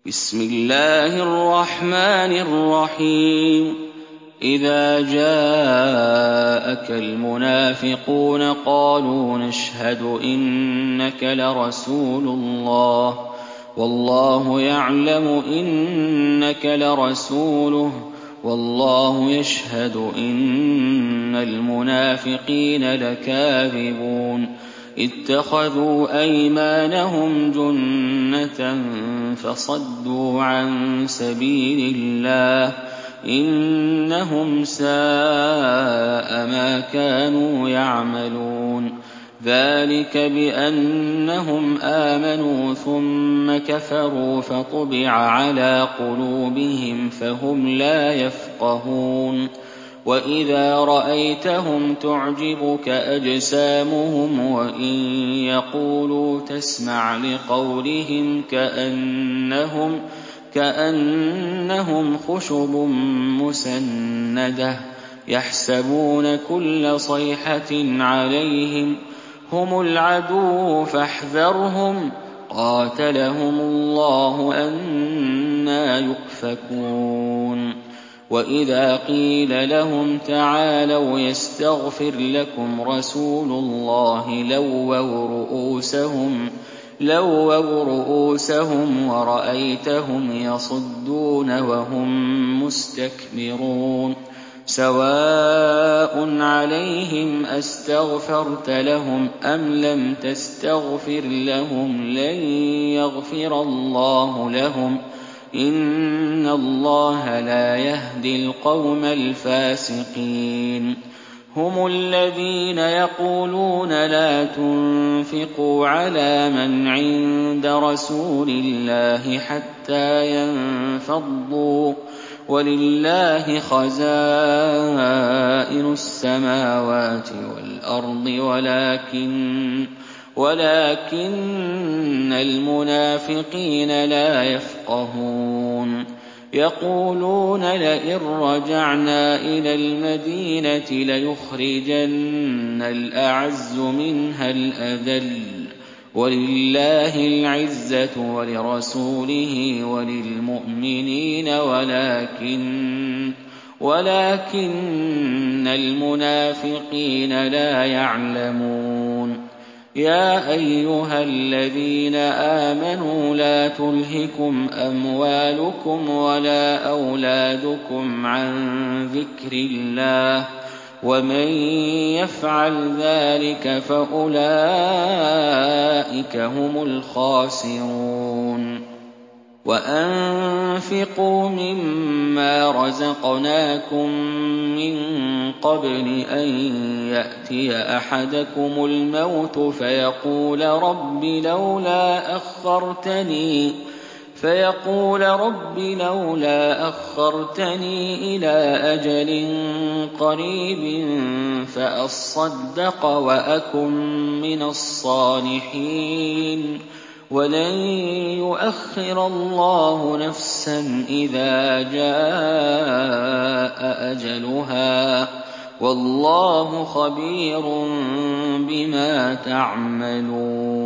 بسم الله الرحمن الرحيم إذا جاءك المنافقون قالوا نشهد إنك لرسول الله والله يعلم إنك لرسوله والله يشهد إن المنافقين لكاذبون اتخذوا أيمانهم جنة فصدوا عن سبيل الله إنهم ساء ما كانوا يعملون ذلك بأنهم آمنوا ثم كفروا فطبع على قلوبهم فهم لا يفقهون وإذا رأيتهم تعجبك أجسامهم وإن يقولوا تسمع لقولهم كأنهم خشب مسندة يحسبون كل صيحة عليهم هم العدو فاحذرهم قاتلهم الله أنى يؤفكون وإذا قيل لهم تعالوا يستغفر لكم رسول الله لووا رؤوسهم ورأيتهم يصدون وهم مستكبرون سواء عليهم أستغفرت لهم أم لم تستغفر لهم لن يغفر الله لهم إن الله لا يهدي القوم الفاسقين هم الذين يقولون لا تنفقوا على من عند رسول الله حتى ينفضوا ولله خزائن السماوات والأرض ولكن المنافقين لا يفقهون يقولون لئن رجعنا إلى المدينة ليخرجن الأعز منها الأذل ولله العزة ولرسوله وللمؤمنين ولكن المنافقين لا يعلمون يا أيها الذين آمنوا لا تلهكم أموالكم ولا أولادكم عن ذكر الله ومن يفعل ذلك فأولئك هم الخاسرون وأنفقوا مما رزقناكم من قبل أن يأتي أحدكم الموت فيقول رب لولا أخرتني إلى أجل قريب فأصدق وأكن من الصالحين ولن يؤخر الله نفسا إذا جاء أجلها والله خبير بما تعملون